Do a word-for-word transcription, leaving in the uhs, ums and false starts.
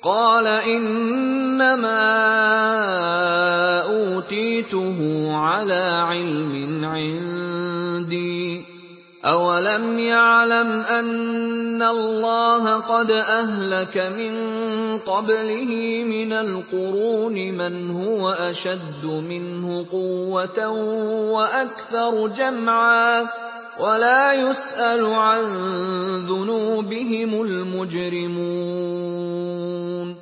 قَالَ إِنَّمَا أُوتِيتُهُ عَلَىٰ عِلْمٍ عِندِي ۚ أَوَلَمْ يَعْلَمْ أَنَّ اللَّهَ قَدْ أَهْلَكَ مِن قَبْلِهِ مِنَ الْقُرُونِ مَنْ هُوَ أَشَدُّ مِنْهُ قُوَّةً وَأَكْثَرُ جَمْعًا ۚ وَلَا يُسْأَلُ عَن ذُنُوبِهِمُ الْمُجْرِمُونَ